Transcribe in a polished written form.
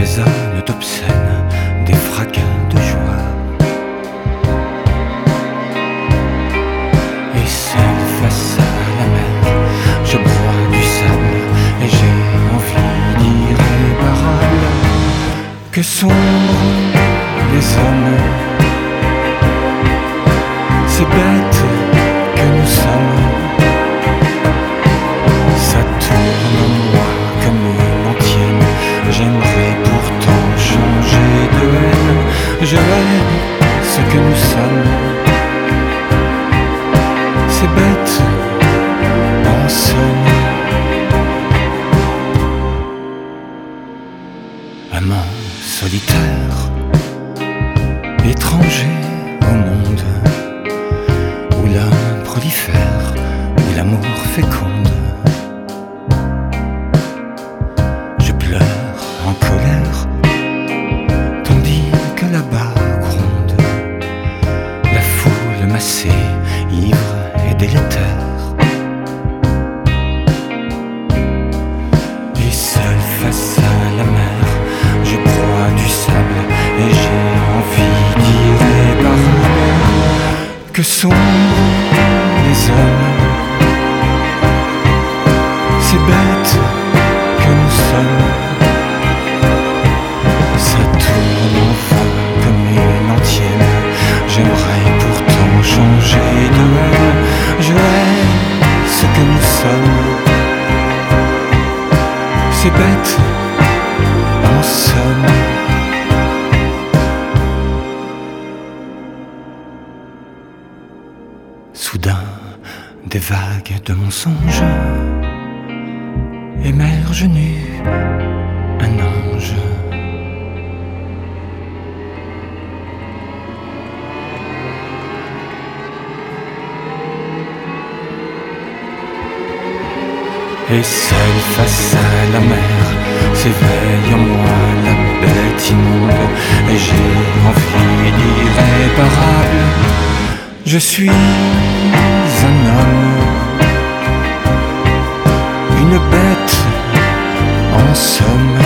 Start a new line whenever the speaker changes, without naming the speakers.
résonnent d'obscènes, des fracas de joie. Et seul face à la mer, je broie du sable et j'ai envie d'irréparable. Que sombres les hommes, ces bêtes que nous sommes. Ça tourne en moi comme une antienne. J'aimerais pourtant changer de haine. Je hais ce que nous sommes. Ces bêtes en somme. Amant solitaire, étranger au monde, où l'homme prolifère, où l'amour féconde. Je pleure en colère, tandis que là-bas gronde la foule massée, ivre et délétère. Et seul face à la mer, je broie du sable et j'ai envie d'irréparable. Que sont les hommes, ces bêtes que nous sommes. Ça tourne enfin comme une antienne. J'aimerais pourtant changer de haine. Je hais ce que nous sommes. Ces bêtes en somme. Soudain, des vagues de mensonges émerge nu un ange. Et seul face à la mer, s'éveille en moi la bête immonde. Et j'ai envie d'irréparable. Je suis un homme, une bête en somme.